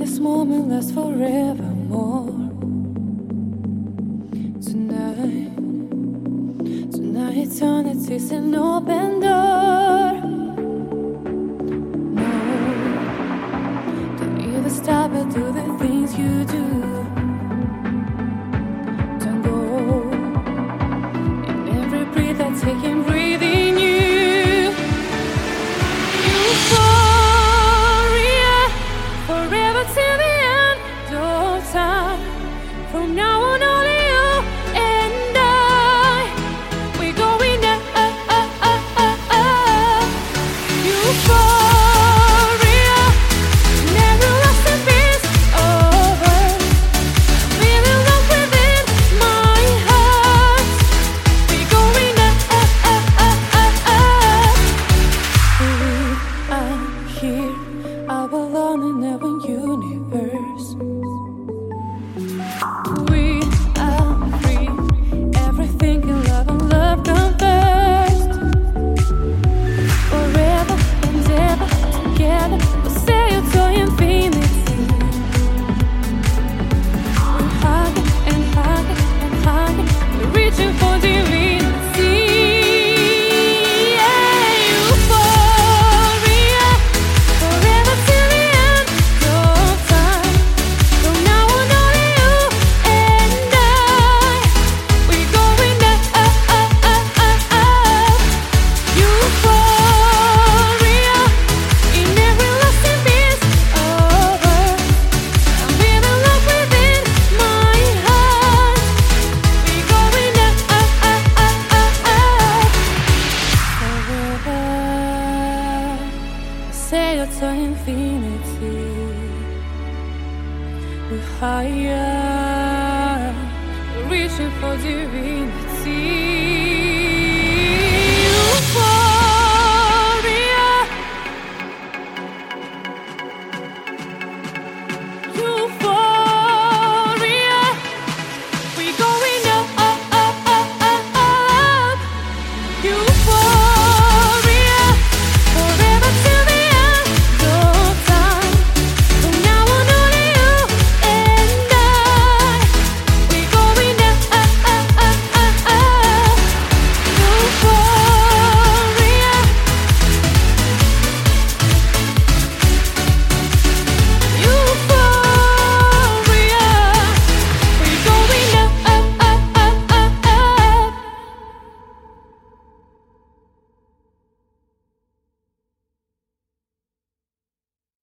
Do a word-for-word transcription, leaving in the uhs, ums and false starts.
this moment lasts forevermore. Tonight, tonight eternity's an open door. No, don't either stop or do the things you do. Don't go in every breath I take and breathe in you. Euphoria, forever till the end of time. From now on, only you and I. We're going up, up, up, up, up, up. Euphoria, never lost in peace over. Feeling love within my heart. We're going up, up, up, up, up, up. We are here, all alone in our universe. We are free, everything in love and love come first. Forever and ever, together, we'll sail to infinity. We're hugging and hugging and hugging, we're reaching for divinity. Yeah, euphoria, forever till the end of time. From now on, only you and I. We're going up, up, up, up, up, up. Euphoria, in every lost in peace over. I'm feeling love within my heart. We're going up, up, up, up, up, up. Forever, sail to infinity. We're higher, reaching for divinity.